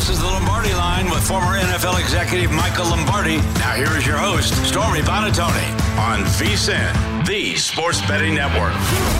This is the Lombardi Line with former NFL executive Michael Lombardi. Now here is your host, Stormy Buonantony, on VSiN, the Sports Betting Network.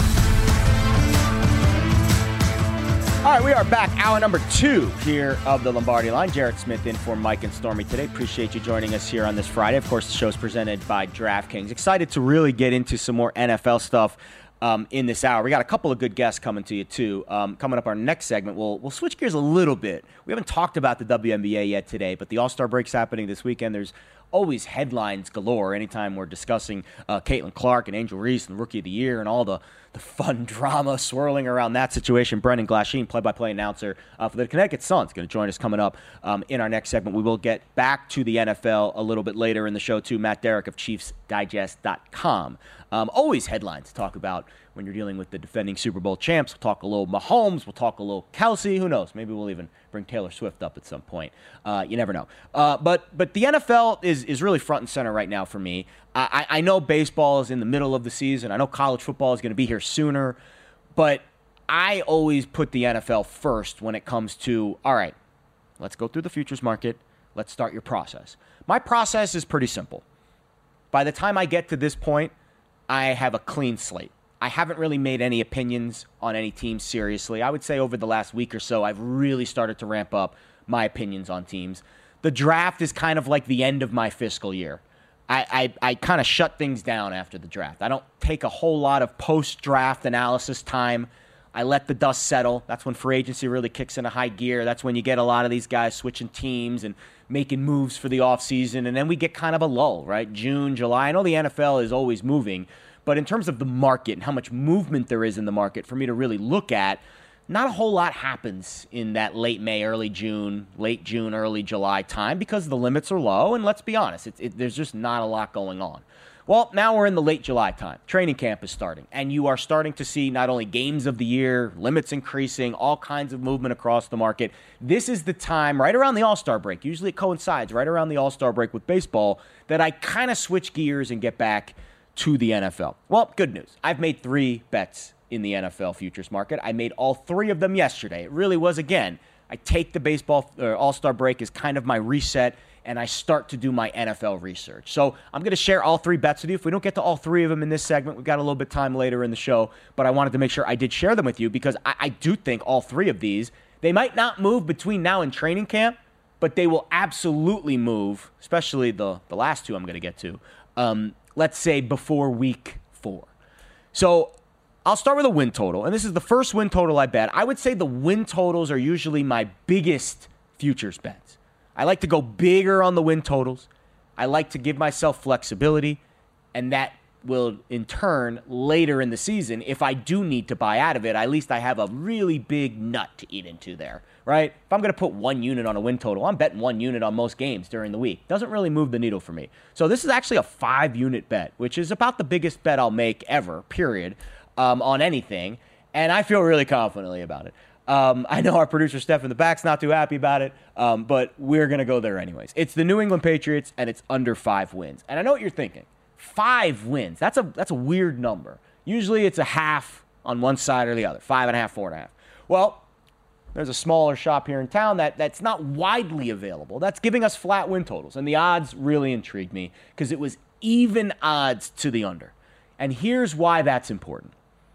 All right, we are back. Hour number 2 here of the Lombardi Line. Jarrett Smith in for Mike and Stormy today. Appreciate you joining us here on this Friday. Of course, the show is presented by DraftKings. Excited to really get into some more NFL stuff in this hour. We got a couple of good guests coming to you, too. Coming up our next segment, we'll switch gears a little bit. We haven't talked about the WNBA yet today, but the All-Star break's happening this weekend. There's always headlines galore anytime we're discussing Caitlin Clark and Angel Reese and Rookie of the Year and all the fun drama swirling around that situation. Brendan Glasheen, play-by-play announcer for the Connecticut Sun, is going to join us coming up in our next segment. We will get back to the NFL a little bit later in the show, too. Matt Derrick of ChiefsDigest.com. Always headlines to talk about when you're dealing with the defending Super Bowl champs. We'll talk a little Mahomes. We'll talk a little Kelsey. Who knows? Maybe we'll even bring Taylor Swift up at some point. You never know. But the NFL is really front and center right now for me. I know baseball is in the middle of the season. I know college football is going to be here sooner. But I always put the NFL first when it comes to, all right, let's go through the futures market. Let's start your process. My process is pretty simple. By the time I get to this point, I have a clean slate. I haven't really made any opinions on any teams seriously. I would say over the last week or so, I've really started to ramp up my opinions on teams. The draft is kind of like the end of my fiscal year. I kind of shut things down after the draft. I don't take a whole lot of post-draft analysis time. I let the dust settle. That's when free agency really kicks into high gear. That's when you get a lot of these guys switching teams and making moves for the offseason. And then we get kind of a lull, right? June, July. I know the NFL is always moving. But in terms of the market and how much movement there is in the market for me to really look at, not a whole lot happens in that late May, early June, early July time because the limits are low. And let's be honest, there's just not a lot going on. Well, now we're in the late July time. Training camp is starting. And you are starting to see not only games of the year, limits increasing, all kinds of movement across the market. This is the time right around the All-Star break. Usually it coincides right around the All-Star break with baseball that I kind of switch gears and get back to the NFL. Well, good news. I've made 3 bets in the NFL futures market. I made all 3 of them yesterday. It really was, again, I take the baseball All-Star break as kind of my reset, and I start to do my NFL research. So I'm going to share all 3 bets with you. If we don't get to all 3 of them in this segment, we've got a little bit of time later in the show, but I wanted to make sure I did share them with you because I do think all 3 of these, they might not move between now and training camp, but they will absolutely move, especially the last 2 I'm going to get to, let's say before week 4. So I'll start with a win total, and this is the first win total I bet. I would say the win totals are usually my biggest futures bets. I like to go bigger on the win totals. I like to give myself flexibility, and that will, in turn, later in the season, if I do need to buy out of it, at least I have a really big nut to eat into there, right? If I'm going to put 1 unit on a win total, I'm betting 1 unit on most games during the week. Doesn't really move the needle for me. So this is actually a 5-unit bet, which is about the biggest bet I'll make ever, period, on anything, and I feel really confidently about it. I know our producer Steph in the back's not too happy about it, but we're going to go there anyways. It's the New England Patriots, and it's under 5 wins. And I know what you're thinking. 5 wins. That's a weird number. Usually it's a half on one side or the other. 5.5, 4.5. Well, there's a smaller shop here in town that's not widely available. That's giving us flat win totals. And the odds really intrigued me because it was even odds to the under. And here's why that's important.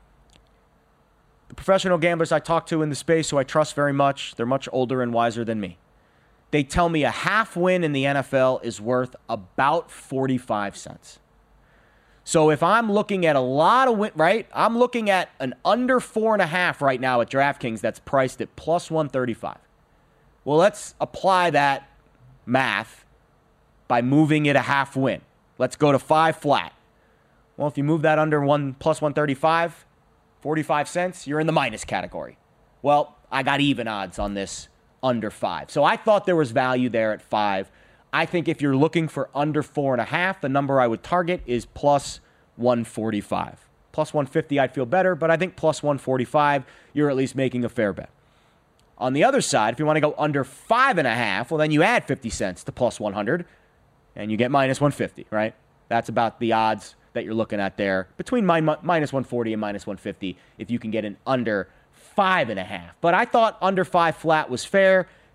The professional gamblers I talk to in the space who I trust very much, they're much older and wiser than me. They tell me a half win in the NFL is worth about 45 cents. So if I'm looking at a lot of win, right? I'm looking at an under 4.5 right now at DraftKings that's priced at plus 135. Well, let's apply that math by moving it a half win. Let's go to 5 flat. Well, if you move that under plus 135, 45 cents, you're in the minus category. Well, I got even odds on this under 5. So I thought there was value there at 5. I think if you're looking for under 4.5, the number I would target is plus 145. Plus 150, I'd feel better, but I think plus 145, you're at least making a fair bet. On the other side, if you want to go under 5.5, well, then you add 50 cents to plus 100, and you get minus 150, right? That's about the odds that you're looking at there, between minus 140 and minus 150, if you can get an under 5.5. But I thought under 5 flat was fair.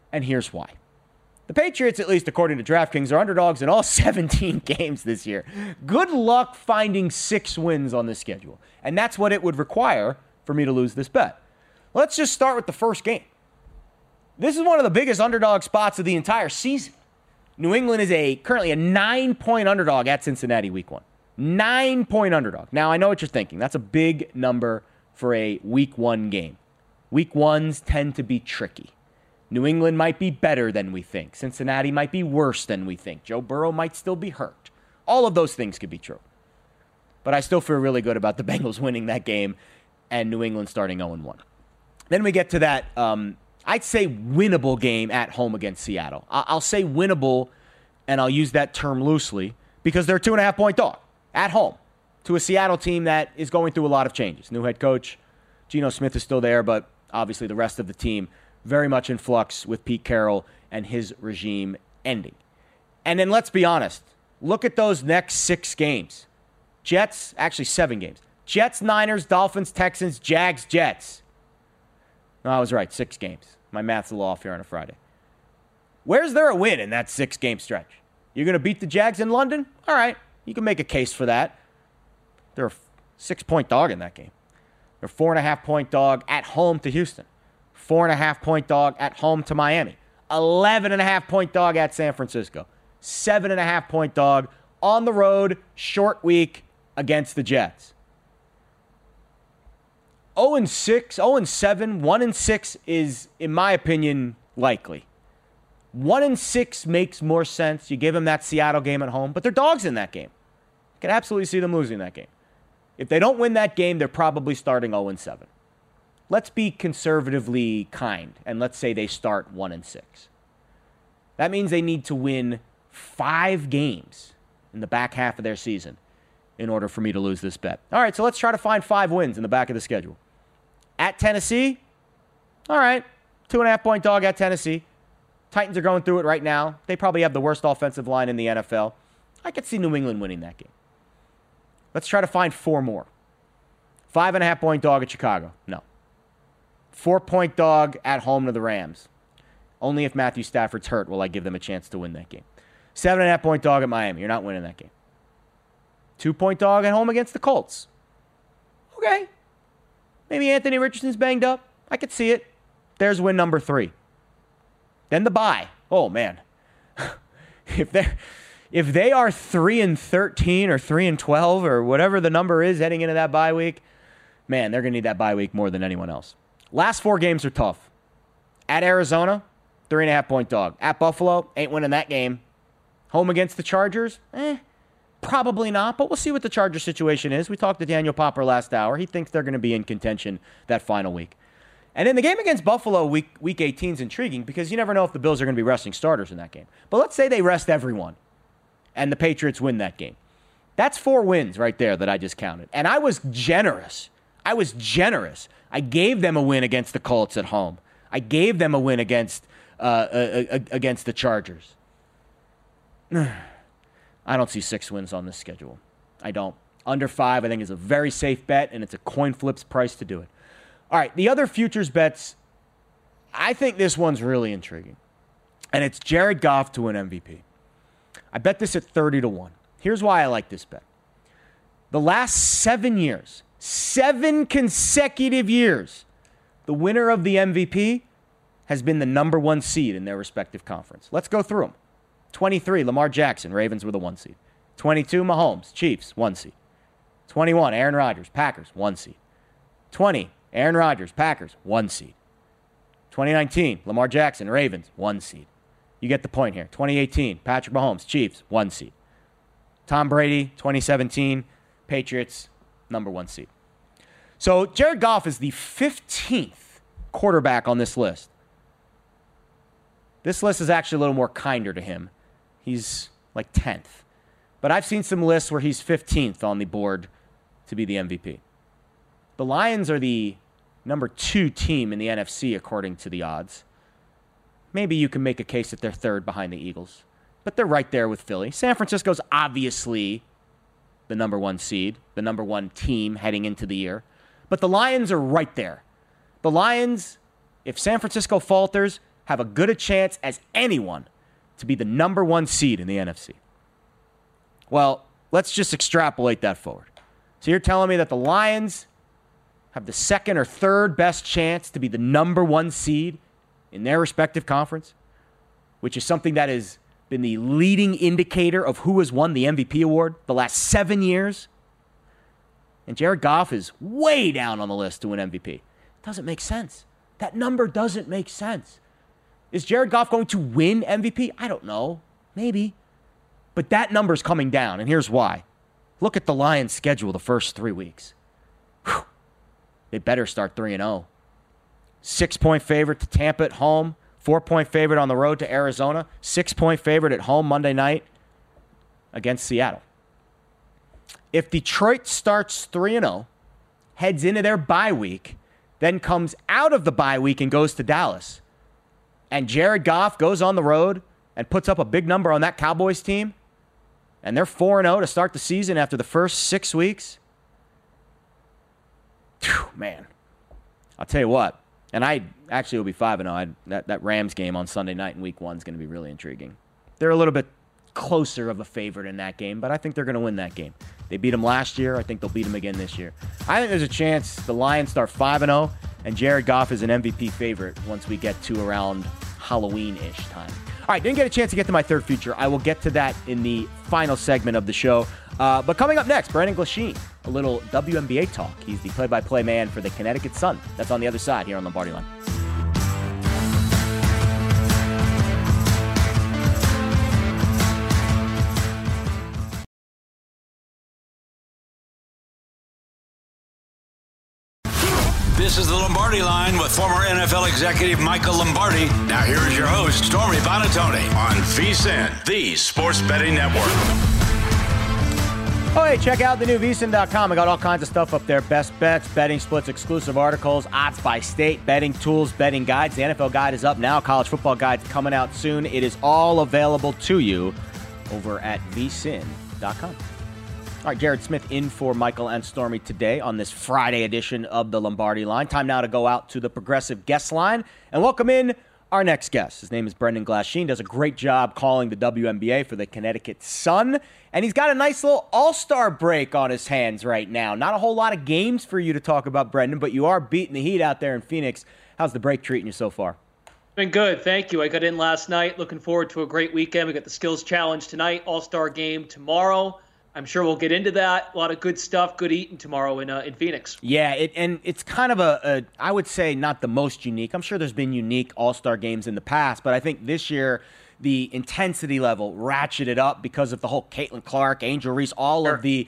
And here's why. The Patriots, at least according to DraftKings, are underdogs in all 17 games this year. Good luck finding 6 wins on this schedule. And that's what it would require for me to lose this bet. Let's just start with the first game. This is one of the biggest underdog spots of the entire season. New England is currently a 9-point underdog at Cincinnati week 1. 9-point underdog. Now, I know what you're thinking. That's a big number for a week 1 game. Week 1s tend to be tricky. New England might be better than we think. Cincinnati might be worse than we think. Joe Burrow might still be hurt. All of those things could be true. But I still feel really good about the Bengals winning that game and New England starting 0-1. Then we get to that, I'd say, winnable game at home against Seattle. I'll say winnable, and I'll use that term loosely, because they're a 2.5-point dog at home to a Seattle team that is going through a lot of changes. New head coach, Geno Smith is still there, but obviously the rest of the team very much in flux with Pete Carroll and his regime ending. And then let's be honest. Look at those next 6 games. Jets, actually 7 games. Jets, Niners, Dolphins, Texans, Jags, Jets. No, I was right. 6 games. My math's a little off here on a Friday. Where's there a win in that 6-game stretch? You're going to beat the Jags in London? All right. You can make a case for that. They're a 6-point dog in that game. They're a 4.5-point dog at home to Houston. 4.5-point dog at home to Miami. 11.5-point dog at San Francisco. 7.5-point dog on the road, short week against the Jets. 0-6, 0-7, 1-6 is, in my opinion, likely. 1-6 makes more sense. You give them that Seattle game at home, but they're dogs in that game. You can absolutely see them losing that game. If they don't win that game, they're probably starting 0-7. Let's be conservatively kind, and let's say they start 1-6. That means they need to win 5 games in the back half of their season in order for me to lose this bet. All right, so let's try to find 5 wins in the back of the schedule. At Tennessee, all right, 2.5-point dog at Tennessee. Titans are going through it right now. They probably have the worst offensive line in the NFL. I could see New England winning that game. Let's try to find 4 more. 5.5-point dog at Chicago. No. 4-point dog at home to the Rams. Only if Matthew Stafford's hurt will I give them a chance to win that game. 7.5-point dog at Miami. You're not winning that game. 2-point dog at home against the Colts. Okay. Maybe Anthony Richardson's banged up. I could see it. There's win number 3. Then the bye. Oh, man. If they are 3-13 or 3-12 or whatever the number is heading into that bye week, man, they're going to need that bye week more than anyone else. Last 4 games are tough. At Arizona, 3.5-point dog. At Buffalo, ain't winning that game. Home against the Chargers, probably not, but we'll see what the Chargers situation is. We talked to Daniel Popper last hour. He thinks they're going to be in contention that final week. And in the game against Buffalo, week 18 is intriguing because you never know if the Bills are going to be resting starters in that game. But let's say they rest everyone and the Patriots win that game. That's 4 wins right there that I just counted. And I was generous. I gave them a win against the Colts at home. I gave them a win against the Chargers. I don't see 6 wins on this schedule. I don't. Under 5, I think, is a very safe bet, and it's a coin flip's price to do it. All right, the other futures bets, I think this one's really intriguing. And it's Jared Goff to win MVP. I bet this at 30-1. Here's why I like this bet. The last 7 years, 7 consecutive years, the winner of the MVP has been the number 1 seed in their respective conference. Let's go through them. 23, Lamar Jackson, Ravens were the 1 seed. 22, Mahomes, Chiefs, 1 seed. 21, Aaron Rodgers, Packers, 1 seed. 20, Aaron Rodgers, Packers, 1 seed. 2019, Lamar Jackson, Ravens, 1 seed. You get the point here. 2018, Patrick Mahomes, Chiefs, 1 seed. Tom Brady, 2017, Patriots, number 1 seed. So Jared Goff is the 15th quarterback on this list. This list is actually a little more kinder to him. He's like 10th. But I've seen some lists where he's 15th on the board to be the MVP. The Lions are the number 2 team in the NFC, according to the odds. Maybe you can make a case that they're 3rd behind the Eagles. But they're right there with Philly. San Francisco's obviously the number 1 seed, the number 1 team heading into the year. But the Lions are right there. The Lions, if San Francisco falters, have a good a chance as anyone to be the number 1 seed in the NFC. Well, let's just extrapolate that forward. So you're telling me that the Lions have the second or third best chance to be the number 1 seed in their respective conference, which is something that has been the leading indicator of who has won the MVP award the last 7 years. And Jared Goff is way down on the list to win MVP. It doesn't make sense. That number doesn't make sense. Is Jared Goff going to win MVP? I don't know. Maybe. But that number's coming down, and here's why. Look at the Lions' schedule the first 3 weeks. Whew. They better start 3-0. 6-point favorite to Tampa at home. 4-point favorite on the road to Arizona. 6-point favorite at home Monday night against Seattle. If Detroit starts 3-0, heads into their bye week, then comes out of the bye week and goes to Dallas, and Jared Goff goes on the road and puts up a big number on that Cowboys team, and they're 4-0 to start the season after the first 6 weeks, man, I'll tell you what. And I actually will be 5-0. That Rams game on Sunday night in Week 1 is going to be really intriguing. They're a little bit closer of a favorite in that game, but I think they're going to win that game. They beat them last year. I think they'll beat them again this year. I think there's a chance the Lions start 5-0, and Jared Goff is an MVP favorite once we get to around Halloween-ish time. All right, didn't get a chance to get to my third feature. I will get to that in the final segment of the show. But coming up next, Brendan Glasheen, a little WNBA talk. He's the play-by-play man for the Connecticut Sun. That's on the other side here on Lombardi Line. This is the Lombardi Line with former NFL executive Michael Lombardi. Now here is your host, Stormy Buonantony, on VSiN, the sports betting network. Oh, hey, check out the new VSiN.com. I got all kinds of stuff up there. Best bets, betting splits, exclusive articles, odds by state, betting tools, betting guides. The NFL guide is up now. College football guide's coming out soon. It is all available to you over at VSiN.com. All right, Jared Smith in for Michael and Stormy today on this Friday edition of the Lombardi Line. Time now to go out to the Progressive guest line and welcome in our next guest. His name is Brendan Glasheen. Does a great job calling the WNBA for the Connecticut Sun. And he's got a nice little all-star break on his hands right now. Not a whole lot of games for you to talk about, Brendan, but you are beating the heat out there in Phoenix. How's the break treating you so far? Been good, thank you. I got in last night. Looking forward to a great weekend. We got the Skills Challenge tonight, all-star game tomorrow. I'm sure we'll get into that. A lot of good stuff, good eating tomorrow in Phoenix. Yeah, and it's kind of a, I would say, not the most unique. I'm sure there's been unique all-star games in the past, but I think this year the intensity level ratcheted up because of the whole Caitlin Clark, Angel Reese, all of the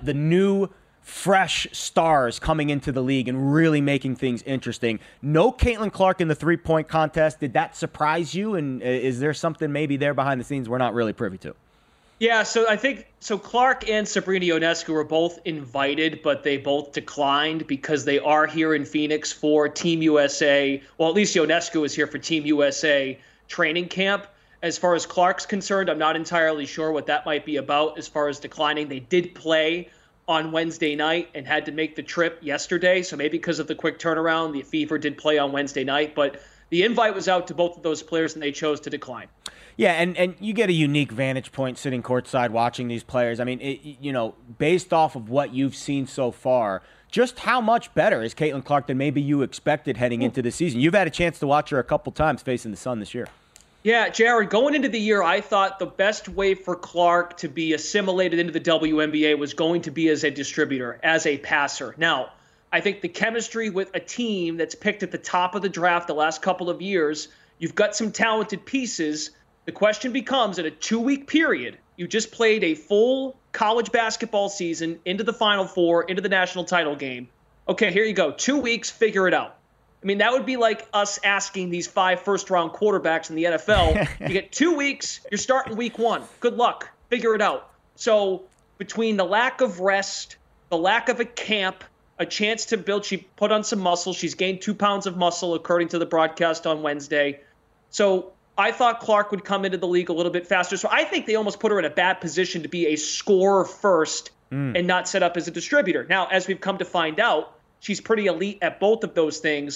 new fresh stars coming into the league and really making things interesting. No Caitlin Clark in the three-point contest. Did that surprise you? And is there something maybe there behind the scenes we're not really privy to? Yeah, so I think Clark and Sabrina Ionescu were both invited, but they both declined because they are here in Phoenix for Team USA. Well, at least Ionescu is here for Team USA training camp. As far as Clark's concerned, I'm not entirely sure what that might be about as far as declining. They did play on Wednesday night and had to make the trip yesterday, so maybe because of the quick turnaround, the Fever did play on Wednesday night, but the invite was out to both of those players and they chose to decline. Yeah, and you get a unique vantage point sitting courtside watching these players. I mean, based off of what you've seen so far, just how much better is Caitlin Clark than maybe you expected heading into the season? You've had a chance to watch her a couple times facing the Sun this year. Yeah, Jared, going into the year, I thought the best way for Clark to be assimilated into the WNBA was going to be as a distributor, as a passer. Now, I think the chemistry with a team that's picked at the top of the draft the last couple of years, you've got some talented pieces. The question becomes, in a 2-week period, you just played a full college basketball season into the Final Four, into the national title game. Okay, here you go. 2 weeks, figure it out. I mean, that would be like us asking these 5 first-round quarterbacks in the NFL. You get 2 weeks, you're starting week 1. Good luck. Figure it out. So between the lack of rest, the lack of a camp, a chance to build, she put on some muscle. She's gained 2 pounds of muscle, according to the broadcast on Wednesday. So I thought Clark would come into the league a little bit faster. So I think they almost put her in a bad position to be a scorer first and not set up as a distributor. Now, as we've come to find out, she's pretty elite at both of those things.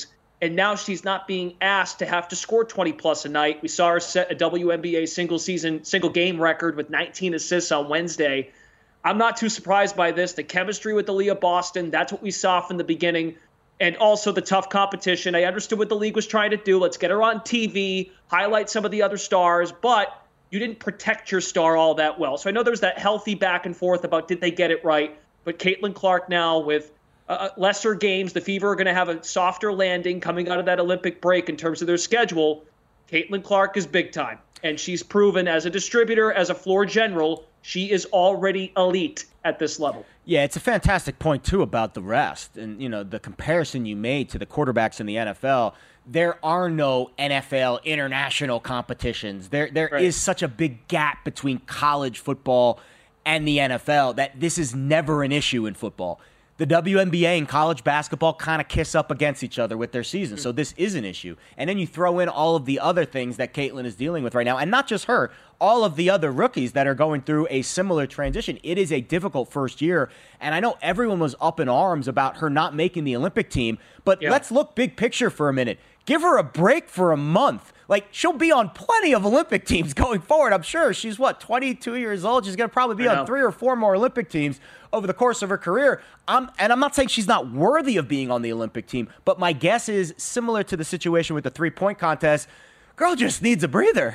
And now she's not being asked to have to score 20-plus a night. We saw her set a WNBA single game record with 19 assists on Wednesday. I'm not too surprised by this. The chemistry with Aaliyah Boston, that's what we saw from the beginning. And also the tough competition. I understood what the league was trying to do. Let's get her on TV, highlight some of the other stars. But you didn't protect your star all that well. So I know there was that healthy back and forth about did they get it right. But Caitlin Clark now with lesser games, the Fever are going to have a softer landing coming out of that Olympic break in terms of their schedule. Caitlin Clark is big time, and she's proven as a distributor, as a floor general, she is already elite at this level. Yeah, it's a fantastic point, too, about the rest. And, the comparison you made to the quarterbacks in the NFL, there are no NFL international competitions. There Right. is such a big gap between college football and the NFL that this is never an issue in football. The WNBA and college basketball kind of kiss up against each other with their season, so this is an issue. And then you throw in all of the other things that Caitlin is dealing with right now, and not just her, all of the other rookies that are going through a similar transition. It is a difficult first year, and I know everyone was up in arms about her not making the Olympic team, but let's look big picture for a minute. Give her a break for a month. Like, she'll be on plenty of Olympic teams going forward, I'm sure. She's, 22 years old? She's going to probably be on 3 or 4 more Olympic teams over the course of her career. And I'm not saying she's not worthy of being on the Olympic team, but my guess is similar to the situation with the three-point contest, girl just needs a breather.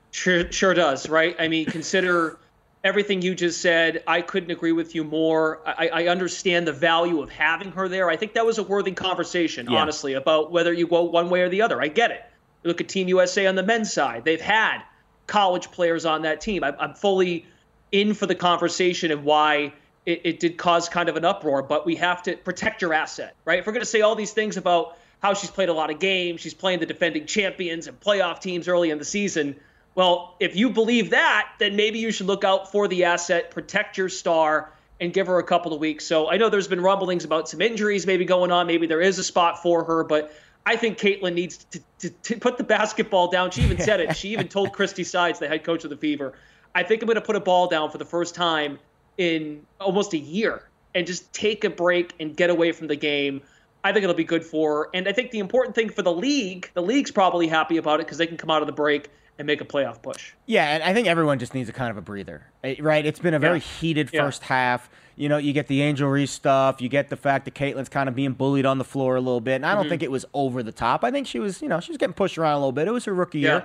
Sure does, right? I mean, consider everything you just said. I couldn't agree with you more. I understand the value of having her there. I think that was a worthy conversation, honestly, about whether you go one way or the other. I get it. Look at Team USA on the men's side. They've had college players on that team. I'm fully in for the conversation and why it did cause kind of an uproar, but we have to protect your asset, right? If we're going to say all these things about how she's played a lot of games, she's playing the defending champions and playoff teams early in the season, well, if you believe that, then maybe you should look out for the asset, protect your star, and give her a couple of weeks. So I know there's been rumblings about some injuries maybe going on. Maybe there is a spot for her, but I think Caitlin needs to put the basketball down. She even said it. She even told Christy Sides, the head coach of the Fever, I think I'm going to put a ball down for the first time in almost a year and just take a break and get away from the game. I think it'll be good for her. And I think the important thing for the league's probably happy about it because they can come out of the break and make a playoff push. Yeah, and I think everyone just needs a kind of a breather, right? It's been a very heated first half. You get the Angel Reese stuff. You get the fact that Caitlin's kind of being bullied on the floor a little bit. And I don't think it was over the top. I think she was, she was getting pushed around a little bit. It was her rookie year.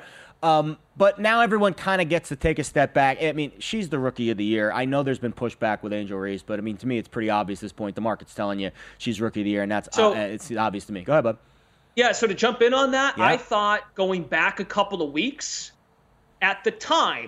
But now everyone kind of gets to take a step back. I mean, she's the rookie of the year. I know there's been pushback with Angel Reese, but I mean, to me, it's pretty obvious at this point. The market's telling you she's rookie of the year, and that's it's obvious to me. Go ahead, bud. Yeah, so to jump in on that, I thought going back a couple of weeks, at the time,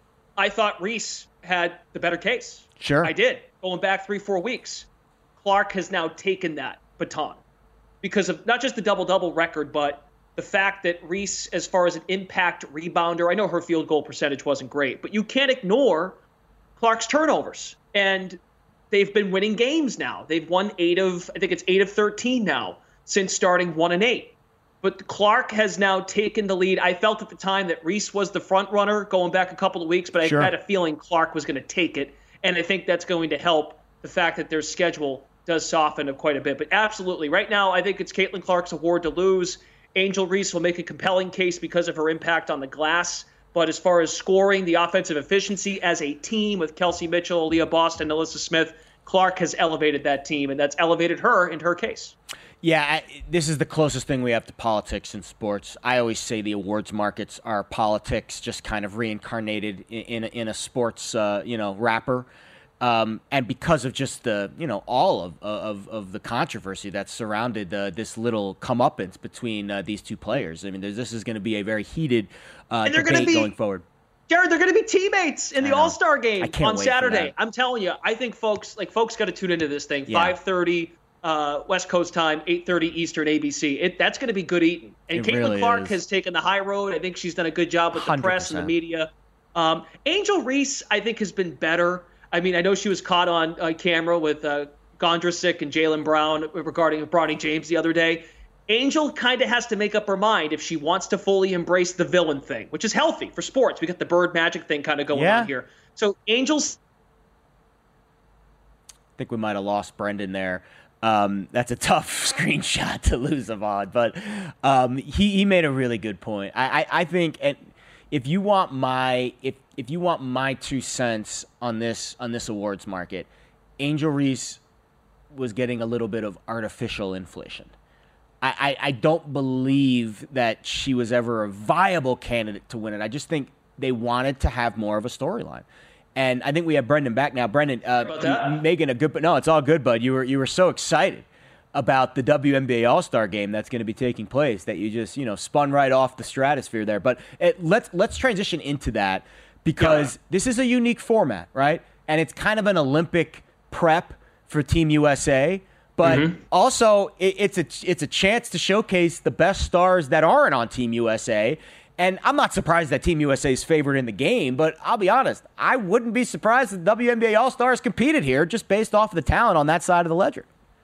I thought Reese had the better case. Sure. I did. Going back 3-4 weeks, Clark has now taken that baton because of not just the double-double record, but the fact that Reese, as far as an impact rebounder, I know her field goal percentage wasn't great, but you can't ignore Clark's turnovers. And they've been winning games now. They've won 8 of 13 now since starting 1-8. But Clark has now taken the lead. I felt at the time that Reese was the front runner going back a couple of weeks, but I had a feeling Clark was going to take it. And I think that's going to help the fact that their schedule does soften quite a bit. But absolutely, right now, I think it's Caitlin Clark's award to lose. Angel Reese will make a compelling case because of her impact on the glass. But as far as scoring, the offensive efficiency as a team with Kelsey Mitchell, Aaliyah Boston, Alyssa Smith, Clark has elevated that team, and that's elevated her in her case. Yeah, this is the closest thing we have to politics in sports. I always say the awards markets are politics, just kind of reincarnated in a sports, wrapper. And because of just the, all of the controversy that surrounded this little comeuppance between these two players. I mean, this is going to be a very heated debate going forward. Jared, they're going to be teammates in the All-Star game on Saturday. I'm telling you, I think folks got to tune into this thing. 5:30 West Coast time, 8:30 Eastern ABC. That's going to be good eating. And Caitlin really Clark has taken the high road. I think she's done a good job with the 100%. Press and the media. Angel Reese, I think, has been better. I mean, I know she was caught on camera with Gondresick and Jaylen Brown regarding Bronny James the other day. Angel kind of has to make up her mind if she wants to fully embrace the villain thing, which is healthy for sports. We got the bird magic thing kind of going on here. So Angel's... I think we might have lost Brendan there. That's a tough screenshot to lose Avon, but he made a really good point. I think if you want my 2 cents on this awards market, Angel Reese was getting a little bit of artificial inflation. I don't believe that she was ever a viable candidate to win it. I just think they wanted to have more of a storyline. And I think we have Brendan back now. Brendan, making a good, no, it's all good, bud. You were so excited about the WNBA All-Star game that's going to be taking place that you just, spun right off the stratosphere there. But let's transition into that because this is a unique format, right? And it's kind of an Olympic prep for Team USA. But also, it's a chance to showcase the best stars that aren't on Team USA. And I'm not surprised that Team USA is favored in the game, but I'll be honest, I wouldn't be surprised if WNBA All-Stars competed here just based off of the talent on that side of the ledger.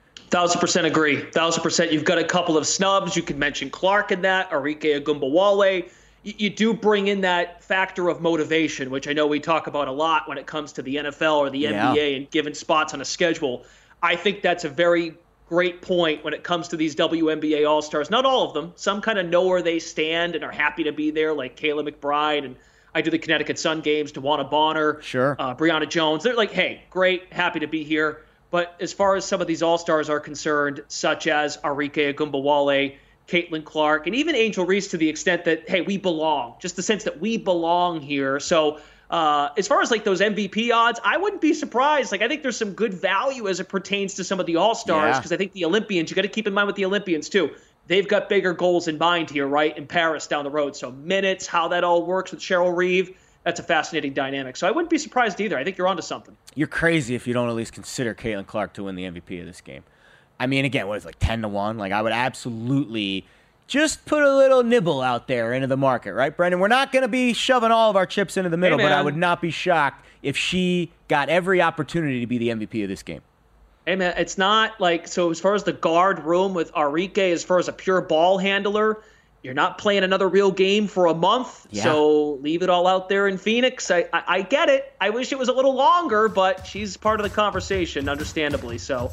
1,000% agree. 1,000%. You've got a couple of snubs. You could mention Clark in that, Arike Ogunbowale. You do bring in that factor of motivation, which I know we talk about a lot when it comes to the NFL or the NBA and given spots on a schedule. I think that's a very great point when it comes to these WNBA All-Stars. Not all of them. Some kind of know where they stand and are happy to be there, like Kayla McBride, and I do the Connecticut Sun games, DeWanna Bonner, Brianna Jones. They're like, hey, great, happy to be here. But as far as some of these All-Stars are concerned, such as Arike Ogunbowale, Caitlin Clark, and even Angel Reese, to the extent that, hey, we belong, just the sense that we belong here. So as far as like those MVP odds, I wouldn't be surprised. Like, I think there's some good value as it pertains to some of the All-Stars, because I think the Olympians, you got to keep in mind with the Olympians too, they've got bigger goals in mind here, right, in Paris down the road. So minutes, how that all works with Cheryl Reeve, that's a fascinating dynamic. So I wouldn't be surprised either. I think you're onto something. You're crazy if you don't at least consider Caitlin Clark to win the MVP of this game. I mean, again, what is it, like 10-1? Like, I would absolutely just put a little nibble out there into the market, right, Brendan? We're not going to be shoving all of our chips into the middle, but I would not be shocked if she got every opportunity to be the MVP of this game. Hey, man, it's not like, so as far as the guard room with Arike, as far as a pure ball handler, you're not playing another real game for a month, so leave it all out there in Phoenix. I get it. I wish it was a little longer, but she's part of the conversation, understandably. So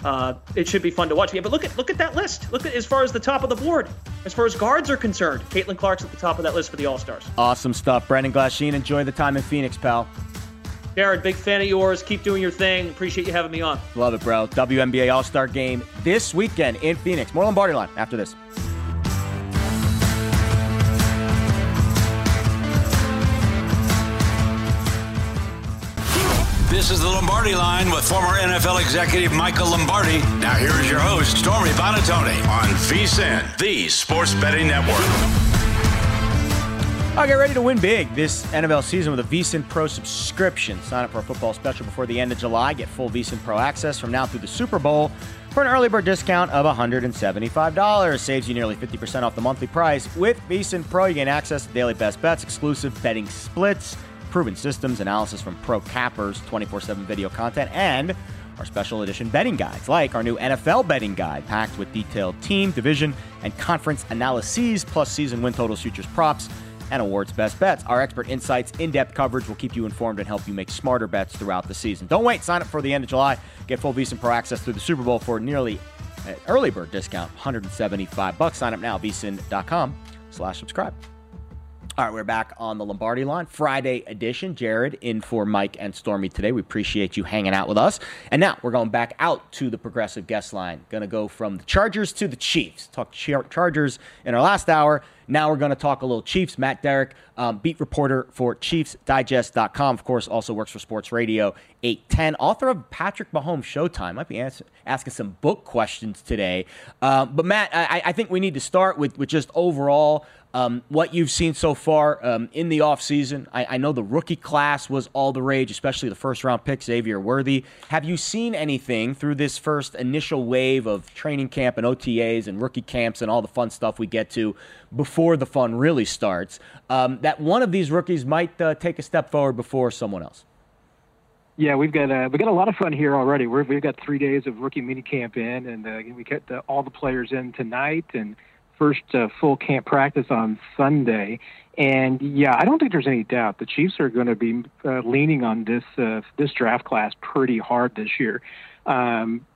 it should be fun to watch. Yeah, but look at that list. Look at as far as the top of the board. As far as guards are concerned, Caitlin Clark's at the top of that list for the All-Stars. Awesome stuff. Brendan Glasheen, enjoy the time in Phoenix, pal. Jared, big fan of yours. Keep doing your thing. Appreciate you having me on. Love it, bro. WNBA All-Star Game this weekend in Phoenix. More Lombardi Line after this. This is the Lombardi Line with former NFL executive Michael Lombardi. Now here's your host, Stormy Buonantony, on VSiN, the Sports Betting Network. All right, get ready to win big this NFL season with a VSiN Pro subscription. Sign up for a football special before the end of July. Get full VSiN Pro access from now through the Super Bowl for an early bird discount of $175. Saves you nearly 50% off the monthly price. With VSiN Pro, you gain access to daily best bets, exclusive betting splits, proven systems, analysis from pro cappers, 24/7 video content, and our special edition betting guides, like our new NFL betting guide, packed with detailed team, division, and conference analyses, plus season win totals, futures, props, and awards best bets. Our expert insights, in-depth coverage will keep you informed and help you make smarter bets throughout the season. Don't wait. Sign up for the end of July. Get full VSiN Pro access through the Super Bowl for nearly an early bird discount, $175. Sign up now, vsin.com/subscribe. All right, we're back on the Lombardi Line, Friday edition. Jared in for Mike and Stormy today. We appreciate you hanging out with us. And now we're going back out to the Progressive guest line. Going to go from the Chargers to the Chiefs. Talk Chargers in our last hour. Now we're going to talk a little Chiefs. Matt Derrick, beat reporter for ChiefsDigest.com. Of course, also works for Sports Radio 810. Author of Patrick Mahomes Showtime. Might be asking some book questions today. But Matt, I think we need to start with just overall what you've seen so far in the offseason. I know the rookie class was all the rage, especially the first-round pick, Xavier Worthy. Have you seen anything through this first initial wave of training camp and OTAs and rookie camps and all the fun stuff we get to before the fun really starts, that one of these rookies might take a step forward before someone else? Yeah, we got a lot of fun here already. We've got 3 days of rookie minicamp in, and we get all the players in tonight, and first full camp practice on Sunday. And yeah, I don't think there's any doubt the Chiefs are going to be leaning on this draft class pretty hard this year.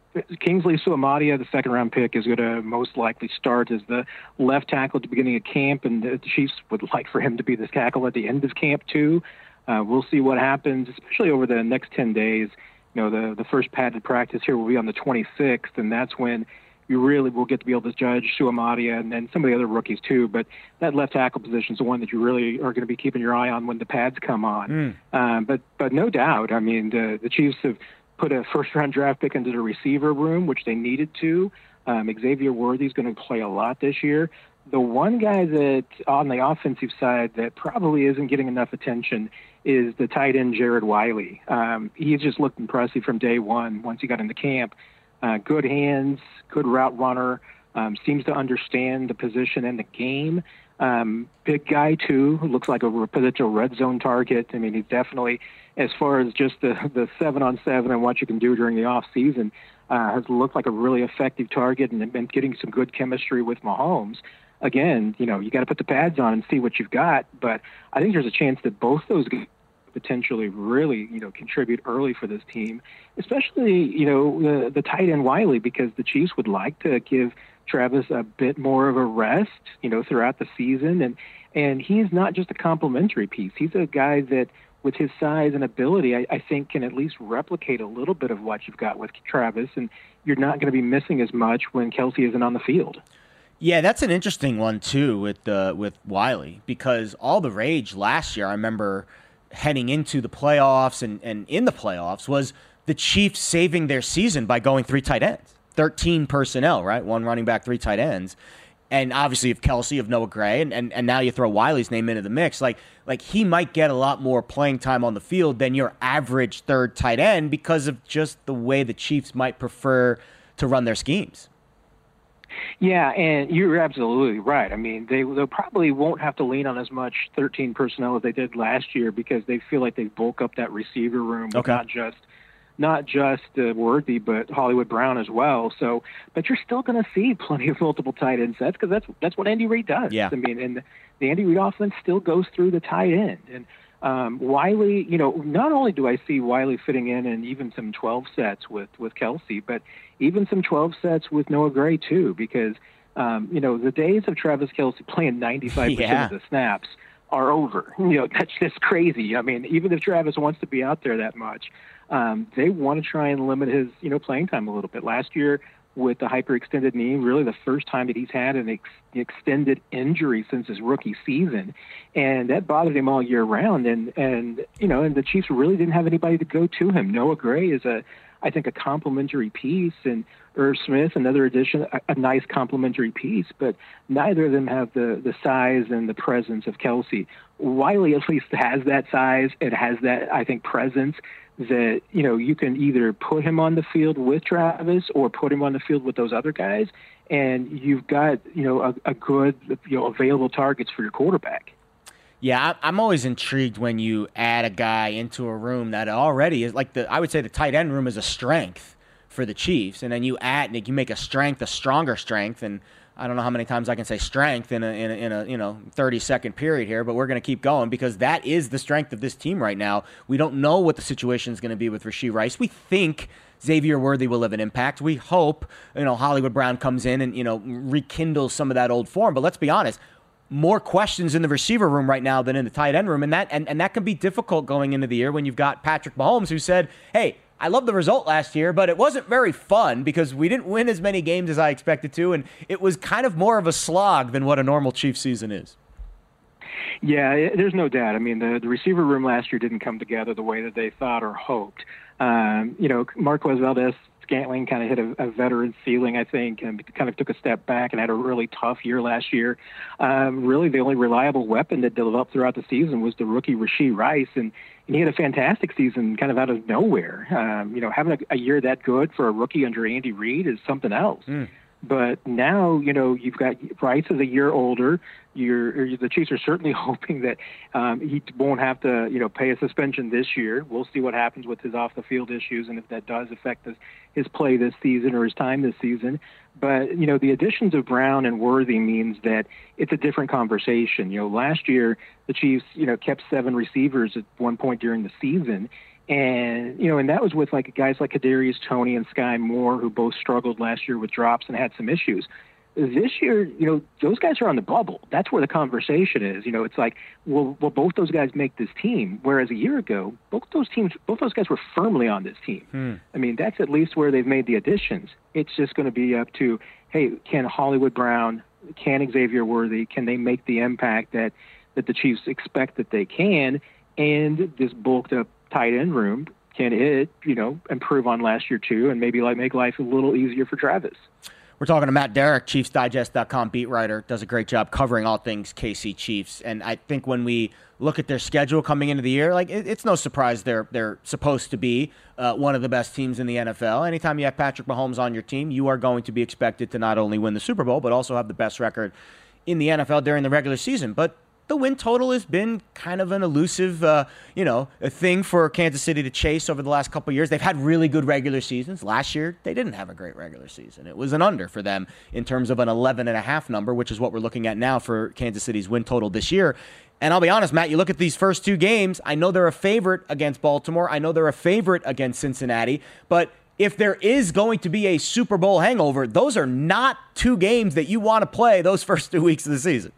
Kingsley Suamataia, the second-round pick, is going to most likely start as the left tackle at the beginning of camp, and the Chiefs would like for him to be the tackle at the end of camp too. We'll see what happens, especially over the next 10 days. The first padded practice here will be on the 26th, and that's when you really will get to be able to judge Suamataia and then some of the other rookies too. But that left tackle position is the one that you really are going to be keeping your eye on when the pads come on. But no doubt, I mean, the Chiefs have put a first-round draft pick into the receiver room, which they needed to. Xavier Worthy is going to play a lot this year. The one guy that on the offensive side that probably isn't getting enough attention is the tight end Jared Wiley. He's just looked impressive from day one once he got into camp. Good hands, good route runner, seems to understand the position and the game. Big guy, too, who looks like a potential red zone target. I mean, he's definitely, as far as just the 7-on-7 and what you can do during the offseason, has looked like a really effective target and been getting some good chemistry with Mahomes. Again, you got to put the pads on and see what you've got. But I think there's a chance that both those guys potentially really, contribute early for this team, especially, the tight end Wiley, because the Chiefs would like to give Travis a bit more of a rest, throughout the season. And he's not just a complimentary piece. He's a guy that, with his size and ability, I think can at least replicate a little bit of what you've got with Travis, and you're not going to be missing as much when Kelce isn't on the field. Yeah, that's an interesting one, too, with Wiley, because all the rage last year, I remember heading into the playoffs and in the playoffs, was the Chiefs saving their season by going 3 tight ends, 13 personnel, right? 1 running back, 3 tight ends. And obviously, if Kelce, of Noah Gray, and now you throw Wiley's name into the mix, like he might get a lot more playing time on the field than your average third tight end because of just the way the Chiefs might prefer to run their schemes. Yeah, and you're absolutely right. I mean, they probably won't have to lean on as much 13 personnel as they did last year because they feel like they bulk up that receiver room with not just Worthy, but Hollywood Brown as well. So, but you're still going to see plenty of multiple tight end sets because that's what Andy Reid does. Yeah. I mean, and the Andy Reid offense still goes through the tight end. And Wiley, not only do I see Wiley fitting in even some 12 sets with Kelce, but even some 12 sets with Noah Gray too, because the days of Travis Kelce playing 95% of the snaps are over. That's just crazy. I mean, even if Travis wants to be out there that much, they want to try and limit his, playing time a little bit. Last year with the hyperextended knee, really the first time that he's had an extended injury since his rookie season, and that bothered him all year round. And the Chiefs really didn't have anybody to go to him. Noah Gray is I think a complimentary piece, and Irv Smith, another addition, a nice complimentary piece, but neither of them have the size and the presence of Kelce. Wiley at least has that size. It has that, I think, presence that, you can either put him on the field with Travis or put him on the field with those other guys, and you've got, a good, available targets for your quarterback. Yeah, I'm always intrigued when you add a guy into a room that already is like I would say the tight end room is a strength for the Chiefs, and then you make a strength a stronger strength, and I don't know how many times I can say strength in a 30-second period here, but we're going to keep going because that is the strength of this team right now. We don't know what the situation is going to be with Rashee Rice. We think Xavier Worthy will have an impact. We hope Hollywood Brown comes in and rekindles some of that old form. But let's be honest, more questions in the receiver room right now than in the tight end room, and that can be difficult going into the year when you've got Patrick Mahomes who said, "Hey, I love the result last year, but it wasn't very fun because we didn't win as many games as I expected to, and it was kind of more of a slog than what a normal Chiefs season is." Yeah, there's no doubt. I mean, the receiver room last year didn't come together the way that they thought or hoped. Marquez Valdes-Scantling kind of hit a veteran ceiling, I think, and kind of took a step back and had a really tough year last year. Really, the only reliable weapon that developed throughout the season was the rookie Rashee Rice, and he had a fantastic season kind of out of nowhere. Having a year that good for a rookie under Andy Reid is something else. But now, you've got Rice is a year older. The Chiefs are certainly hoping that he won't have to, pay a suspension this year. We'll see what happens with his off-the-field issues and if that does affect his play this season or his time this season. But, the additions of Brown and Worthy means that it's a different conversation. Last year the Chiefs, kept 7 receivers at one point during the season. And, and that was with like guys like Kadarius Toney and Sky Moore, who both struggled last year with drops and had some issues. This year, those guys are on the bubble. That's where the conversation is. It's like, will both those guys make this team? Whereas a year ago, both those guys were firmly on this team. I mean, that's at least where they've made the additions. It's just going to be up to, hey, can Hollywood Brown, can Xavier Worthy, can they make the impact that the Chiefs expect that they can? And this bulked up tight end room, can it, improve on last year too, and maybe make life a little easier for Travis? We're talking to Matt Derrick, ChiefsDigest.com beat writer, does a great job covering all things KC Chiefs. And I think when we look at their schedule coming into the year, it's no surprise they're supposed to be one of the best teams in the NFL. Anytime you have Patrick Mahomes on your team, you are going to be expected to not only win the Super Bowl, but also have the best record in the NFL during the regular season. But the win total has been kind of an elusive, a thing for Kansas City to chase over the last couple of years. They've had really good regular seasons. Last year, they didn't have a great regular season. It was an under for them in terms of an 11.5 number, which is what we're looking at now for Kansas City's win total this year. And I'll be honest, Matt, you look at these first two games, I know they're a favorite against Baltimore. I know they're a favorite against Cincinnati. But if there is going to be a Super Bowl hangover, those are not two games that you want to play those first 2 weeks of the season.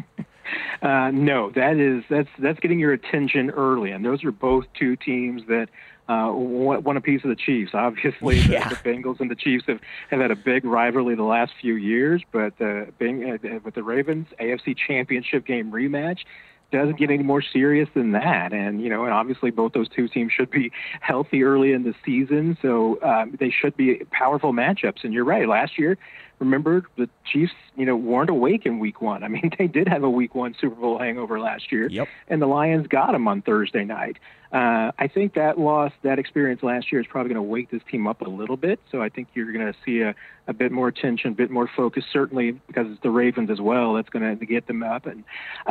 No, that's getting your attention early, and those are both two teams that want a piece of the Chiefs. Obviously, the Bengals and the Chiefs have had a big rivalry the last few years, but with the Ravens, AFC Championship game rematch doesn't get any more serious than that. And, and obviously both those two teams should be healthy early in the season, so they should be powerful matchups. And you're right, last year, remember, the Chiefs, weren't awake in week one. I mean, they did have a week one Super Bowl hangover last year, and the Lions got them on Thursday night. I think that experience last year is probably going to wake this team up a little bit. So I think you're going to see a bit more attention, a bit more focus, certainly because it's the Ravens as well. That's going to get them up. And,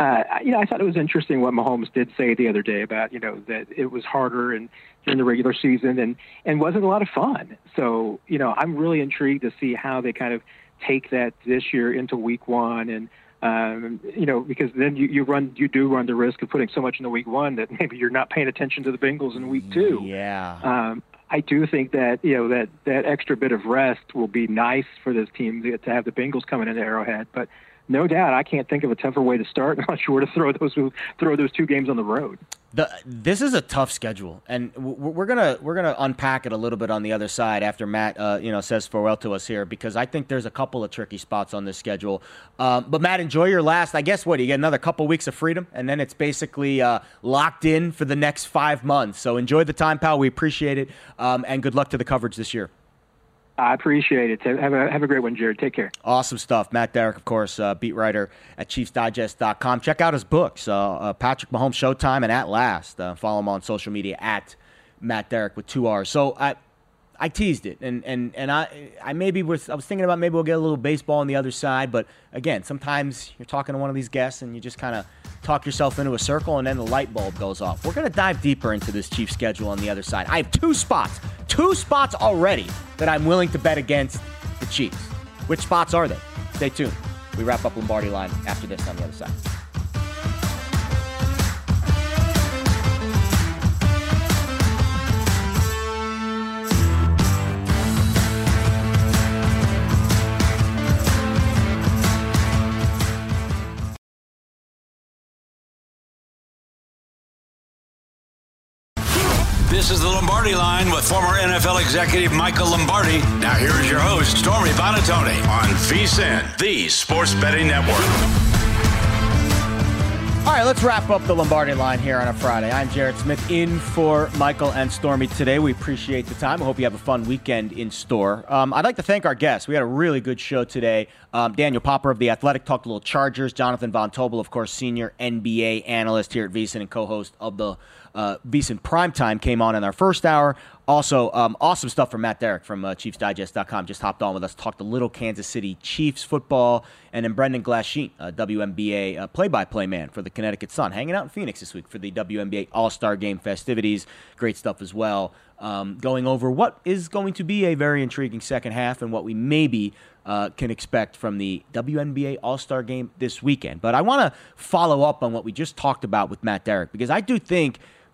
I thought it was interesting what Mahomes did say the other day about, that it was harder and during the regular season and wasn't a lot of fun. So, I'm really intrigued to see how they kind of take that this year into week one. And, because then you do run the risk of putting so much in the week one that maybe you're not paying attention to the Bengals in week two. Yeah. I do think that, that extra bit of rest will be nice for this team to have the Bengals coming into Arrowhead, but no doubt, I can't think of a tougher way to start. I'm not sure to throw those two games on the road. This is a tough schedule, and we're gonna unpack it a little bit on the other side after Matt says farewell to us here, because I think there's a couple of tricky spots on this schedule. But Matt, enjoy your last. I guess you get another couple weeks of freedom, and then it's basically locked in for the next 5 months. So enjoy the time, pal. We appreciate it, and good luck to the coverage this year. I appreciate it. Have a great one, Jared. Take care. Awesome stuff. Matt Derrick, of course, beat writer at ChiefsDigest.com. Check out his books, Patrick Mahomes Showtime and At Last. Follow him on social media at Matt Derrick with 2 R's. So I teased it, and I was thinking about maybe we'll get a little baseball on the other side, but again, sometimes you're talking to one of these guests and you just kind of talk yourself into a circle and then the light bulb goes off. We're going to dive deeper into this Chiefs schedule on the other side. I have two spots already that I'm willing to bet against the Chiefs. Which spots are they? Stay tuned. We wrap up Lombardi Line after this on the other side. This is the Lombardi Line with former NFL executive Michael Lombardi. Now here is your host, Stormy Buonantony, on VSiN, the Sports Betting Network. All right, let's wrap up the Lombardi Line here on a Friday. I'm Jared Smith in for Michael and Stormy today. We appreciate the time. I hope you have a fun weekend in store. I'd like to thank our guests. We had a really good show today. Daniel Popper of The Athletic talked a little Chargers. Jonathan Von Tobel, of course, senior NBA analyst here at VSiN and co-host of the VSiN Primetime, came on in our first hour. Also, awesome stuff from Matt Derrick from ChiefsDigest.com. Just hopped on with us, talked a little Kansas City Chiefs football. And then Brendan Glasheen, WNBA play-by-play man for the Connecticut Sun, hanging out in Phoenix this week for the WNBA All-Star Game festivities. Great stuff as well. Going over what is going to be a very intriguing second half and what we maybe can expect from the WNBA All-Star Game this weekend. But I want to follow up on what we just talked about with Matt Derrick, because I do think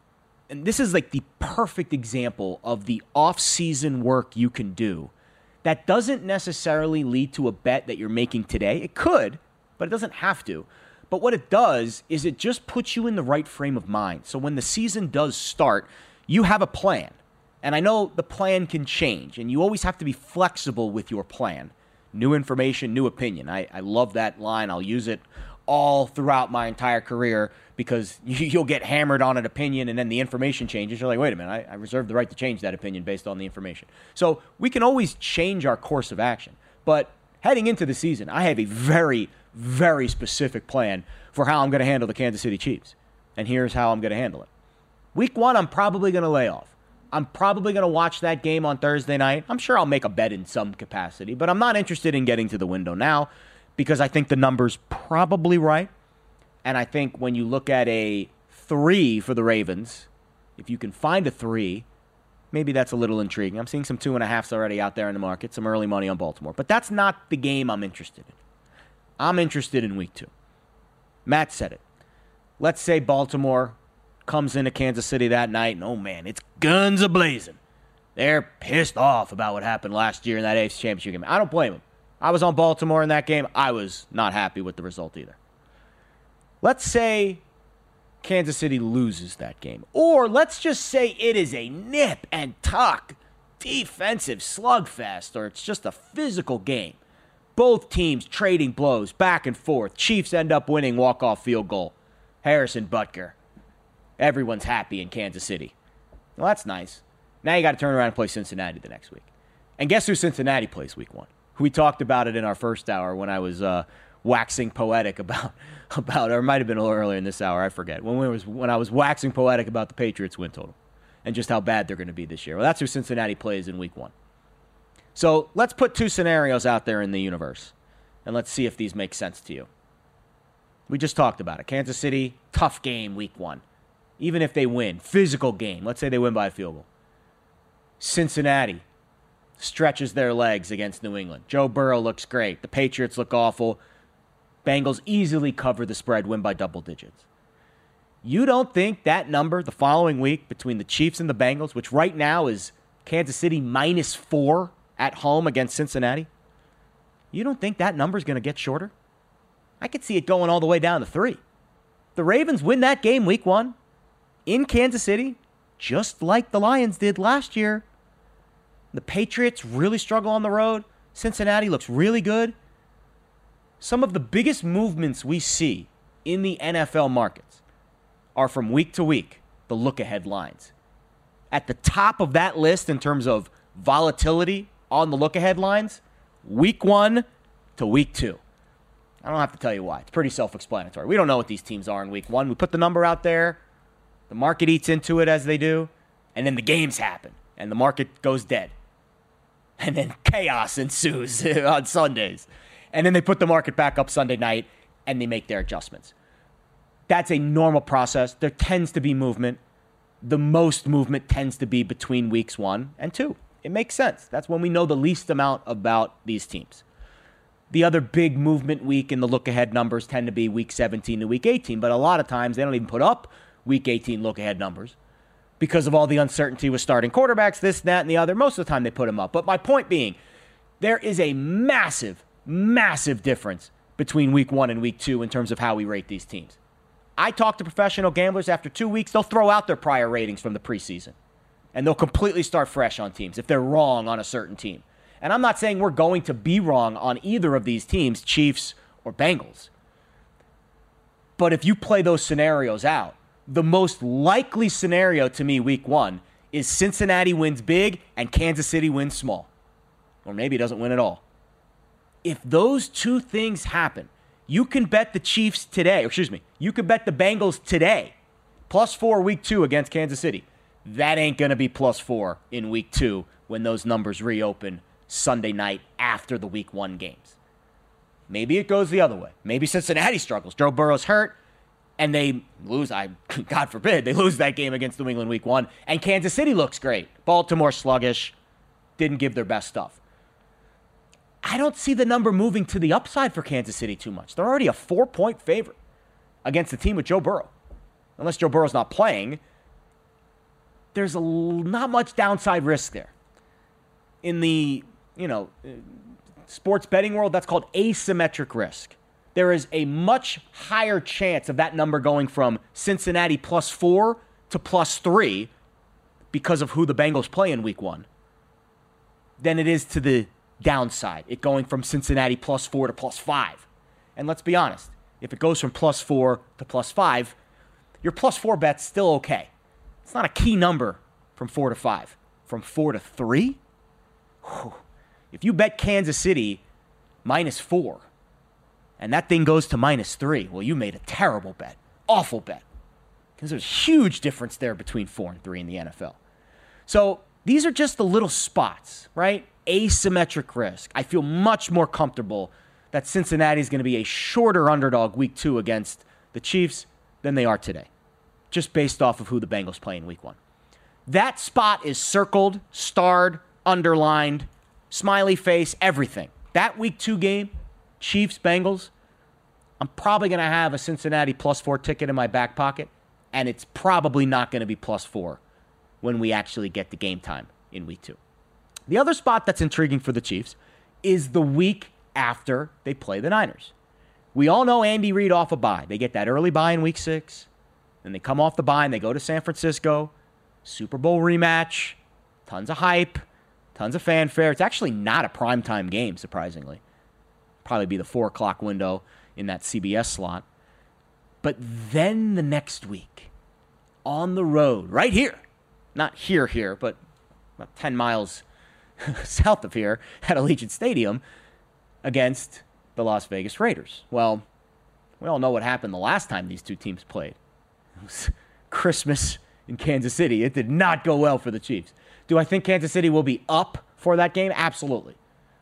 and this is like the perfect example of the off-season work you can do that doesn't necessarily lead to a bet that you're making today. It could, but it doesn't have to. But what it does is it just puts you in the right frame of mind. So when the season does start, you have a plan. And I know the plan can change, and you always have to be flexible with your plan. New information, new opinion. I love that line. I'll use it all throughout my entire career because you'll get hammered on an opinion and then the information changes. You're like, wait a minute, I reserve the right to change that opinion based on the information. So we can always change our course of action. But heading into the season, I have a very, very specific plan for how I'm going to handle the Kansas City Chiefs. And here's how I'm going to handle it. Week 1, I'm probably going to lay off. I'm probably going to watch that game on Thursday night. I'm sure I'll make a bet in some capacity, but I'm not interested in getting to the window now because I think the number's probably right. And I think when you look at a 3 for the Ravens, if you can find a 3, maybe that's a little intriguing. I'm seeing some 2.5s already out there in the market, some early money on Baltimore. But that's not the game I'm interested in. I'm interested in Week 2. Matt said it. Let's say Baltimore comes into Kansas City that night, and oh man, it's guns a-blazing. They're pissed off about what happened last year in that AFC Championship game. I don't blame them. I was on Baltimore in that game. I was not happy with the result either. Let's say Kansas City loses that game. Or let's just say it is a nip and tuck defensive slugfest, or it's just a physical game. Both teams trading blows back and forth. Chiefs end up winning walk-off field goal. Harrison Butker. Everyone's happy in Kansas City. Well, that's nice. Now you got to turn around and play Cincinnati the next week. And guess who Cincinnati plays Week 1? We talked about it in our first hour when I was waxing poetic about, or it might have been a little earlier in this hour, I forget, when I was waxing poetic about the Patriots win total and just how bad they're going to be this year. Well, that's who Cincinnati plays in Week 1. So let's put 2 scenarios out there in the universe, and let's see if these make sense to you. We just talked about it. Kansas City, tough game Week 1. Even if they win, physical game. Let's say they win by a field goal. Cincinnati stretches their legs against New England. Joe Burrow looks great. The Patriots look awful. Bengals easily cover the spread, win by double digits. You don't think that number the following week between the Chiefs and the Bengals, which right now is Kansas City -4 at home against Cincinnati, you don't think that number is going to get shorter? I could see it going all the way down to 3. The Ravens win that game Week 1 in Kansas City, just like the Lions did last year. The Patriots really struggle on the road. Cincinnati looks really good. Some of the biggest movements we see in the NFL markets are from week to week, the look-ahead lines. At the top of that list in terms of volatility on the look-ahead lines, Week 1 to Week 2. I don't have to tell you why. It's pretty self-explanatory. We don't know what these teams are in Week 1. We put the number out there. The market eats into it as they do, and then the games happen, and the market goes dead. And then chaos ensues on Sundays. And then they put the market back up Sunday night, and they make their adjustments. That's a normal process. There tends to be movement. The most movement tends to be between weeks 1 and 2. It makes sense. That's when we know the least amount about these teams. The other big movement week in the look-ahead numbers tend to be week 17 to week 18, but a lot of times they don't even put up week 18 look-ahead numbers because of all the uncertainty with starting quarterbacks, this, that, and the other. Most of the time they put them up. But my point being, there is a massive, massive difference between week 1 and week 2 in terms of how we rate these teams. I talk to professional gamblers after 2 weeks. They'll throw out their prior ratings from the preseason, and they'll completely start fresh on teams if they're wrong on a certain team. And I'm not saying we're going to be wrong on either of these teams, Chiefs or Bengals. But if you play those scenarios out, the most likely scenario to me week 1 is Cincinnati wins big and Kansas City wins small. Or maybe it doesn't win at all. If those 2 things happen, you can bet the Chiefs today, you can bet the Bengals today, +4 week 2 against Kansas City. That ain't going to be +4 in week 2 when those numbers reopen Sunday night after the week 1 games. Maybe it goes the other way. Maybe Cincinnati struggles. Joe Burrow's hurt, and they lose. God forbid, they lose that game against New England week 1, and Kansas City looks great. Baltimore sluggish, didn't give their best stuff. I don't see the number moving to the upside for Kansas City too much. They're already a 4-point favorite against the team with Joe Burrow. Unless Joe Burrow's not playing, there's not much downside risk there. In the, sports betting world, that's called asymmetric risk. There is a much higher chance of that number going from Cincinnati +4 to +3 because of who the Bengals play in week 1 than it is to the downside, it going from Cincinnati +4 to +5. And let's be honest, if it goes from +4 to +5, your +4 bet's still okay. It's not a key number from 4 to 5. From 4 to 3? Whew. If you bet Kansas City -4, and that thing goes to -3, well, you made a terrible bet. Awful bet. Because there's a huge difference there between 4 and 3 in the NFL. So these are just the little spots, right? Asymmetric risk. I feel much more comfortable that Cincinnati is going to be a shorter underdog week 2 against the Chiefs than they are today, just based off of who the Bengals play in week 1. That spot is circled, starred, underlined, smiley face, everything. That week 2 game, Chiefs-Bengals, I'm probably going to have a Cincinnati +4 ticket in my back pocket, and it's probably not going to be +4 when we actually get to game time in week 2. The other spot that's intriguing for the Chiefs is the week after they play the Niners. We all know Andy Reid off a bye. They get that early bye in week 6, then they come off the bye and they go to San Francisco, Super Bowl rematch, tons of hype, tons of fanfare. It's actually not a primetime game, surprisingly. Probably be the 4 o'clock window in that CBS slot. But then the next week, on the road, right here, not here, but about 10 miles south of here at Allegiant Stadium against the Las Vegas Raiders. Well, we all know what happened the last time these two teams played. It was Christmas in Kansas City. It did not go well for the Chiefs. Do I think Kansas City will be up for that game? Absolutely.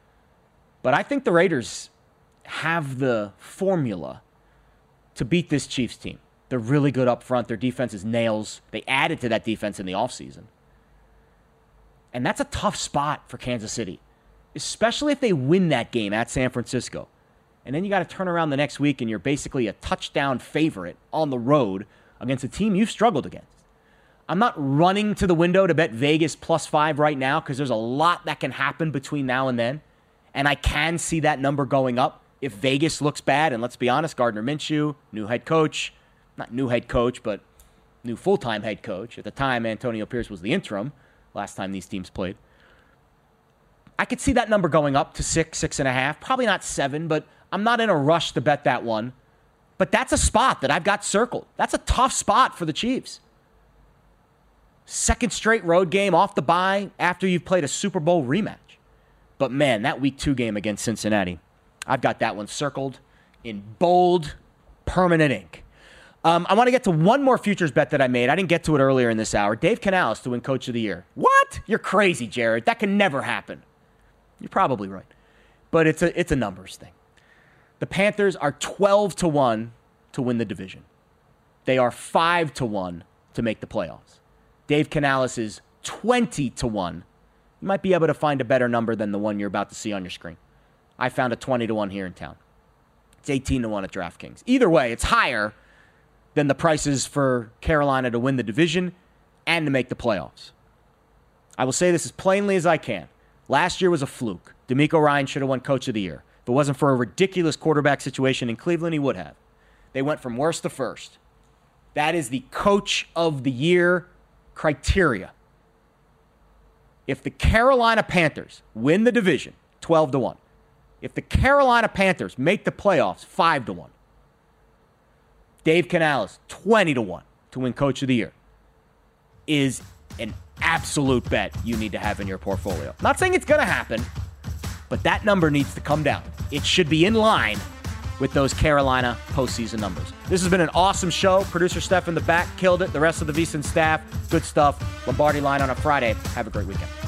But I think the Raiders have the formula to beat this Chiefs team. They're really good up front. Their defense is nails. They added to that defense in the offseason. And that's a tough spot for Kansas City, especially if they win that game at San Francisco. And then you got to turn around the next week and you're basically a touchdown favorite on the road against a team you've struggled against. I'm not running to the window to bet Vegas +5 right now because there's a lot that can happen between now and then. And I can see that number going up if Vegas looks bad. And let's be honest, Gardner Minshew, new head coach, not new head coach, but new full-time head coach. At the time, Antonio Pierce was the interim last time these teams played. I could see that number going up to 6, 6.5, probably not 7, but I'm not in a rush to bet that one. But that's a spot that I've got circled. That's a tough spot for the Chiefs. Second straight road game off the bye after you've played a Super Bowl rematch. But man, that week 2 game against Cincinnati, I've got that one circled in bold, permanent ink. I want to get to one more futures bet that I made. I didn't get to it earlier in this hour. Dave Canales to win Coach of the Year. What? You're crazy, Jared. That can never happen. You're probably right. But it's a numbers thing. The Panthers are 12-1 to win the division. They are 5-1 to make the playoffs. Dave Canales is 20-1. You might be able to find a better number than the one you're about to see on your screen. I found a 20-1 here in town. It's 18-1 at DraftKings. Either way, it's higher than the prices for Carolina to win the division and to make the playoffs. I will say this as plainly as I can. Last year was a fluke. DeMeco Ryans should have won Coach of the Year. If it wasn't for a ridiculous quarterback situation in Cleveland, he would have. They went from worst to first. That is the Coach of the Year criteria. If the Carolina Panthers win the division, 12-1. If the Carolina Panthers make the playoffs, 5-1. Dave Canales, 20-1 to win Coach of the Year, is an absolute bet you need to have in your portfolio. Not saying it's going to happen, but that number needs to come down. It should be in line with those Carolina postseason numbers. This has been an awesome show. Producer Steph in the back killed it. The rest of the VSiN staff, good stuff. Lombardi Line on a Friday. Have a great weekend.